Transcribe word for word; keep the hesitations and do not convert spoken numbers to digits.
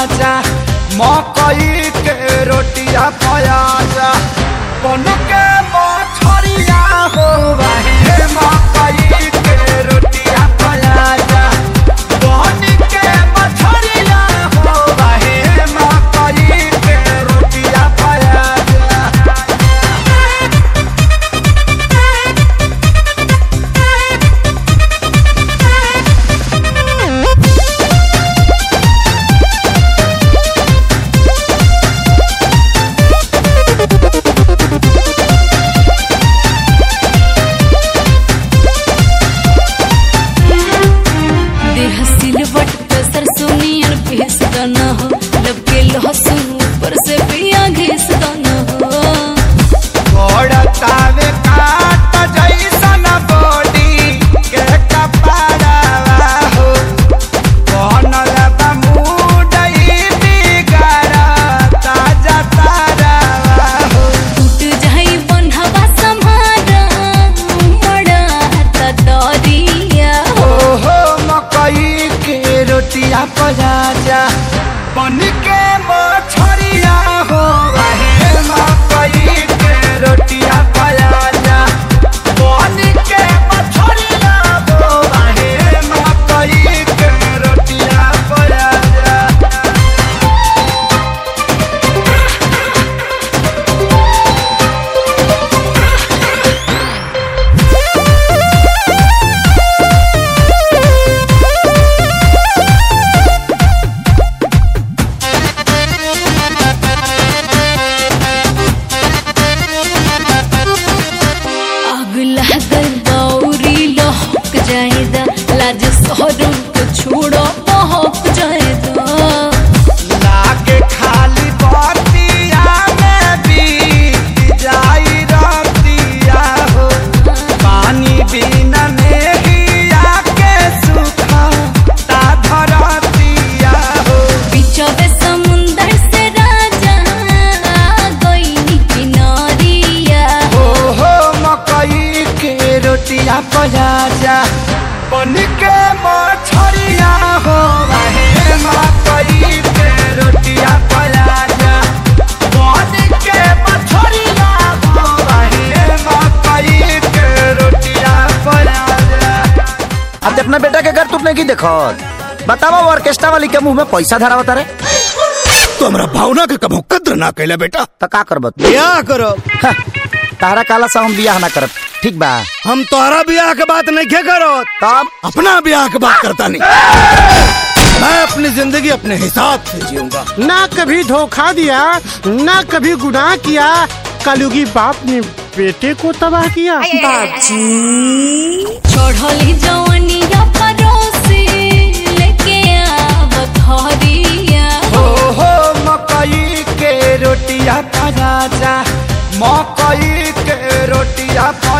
राजा मकई के रोटिया पयाजा बन के मछरिया हो हे मकई के रोटिया पयाजा बन के मछरिया हो हे मकई के रोटिया पयाजा। पयाजा बन के मछरिया हो हे मकई के रोटिया पयाजा बन के मछरिया हो हे मकई के रोटिया पयाजा। लाज शहरों को छोड़ो महक जाएगा लागे खाली बतिया में बीत जाई रतिया हो पानी बिना नेहिया के सूखा ता धरतिया हो बिचवे समुंदर से राजा गई किनारिया हो हो मकई के रोटिया पयाजा बन के मछरिया हो हे मकई के रोटिया पयाजा बन के मछरिया हो हे मकई के रोटिया पयाजा। अब अपना बेटा के घर तुम नहीं देखो बतावा ऑर्केस्ट्रा वाली के मुंह में पैसा धरावा तारे तो हमरा भावना के कबो कद्र ना कैला बेटा तो का करब बियाह करो तारा काला सा हम बियाह ना करब ठीक बा हम तोहरा बियाह के बात नहीं क्या करो तब अपना बियाह के बात करता नहीं मैं अपनी जिंदगी अपने हिसाब से जीऊंगा। ना कभी धोखा दिया ना कभी गुनाह किया कलयुगी बाप ने बेटे को तबाह किया। चढ़ली जवानिया परोसे लेके आवथरिया हो हो मकई के रोटिया पयाजा मकई के रोटिया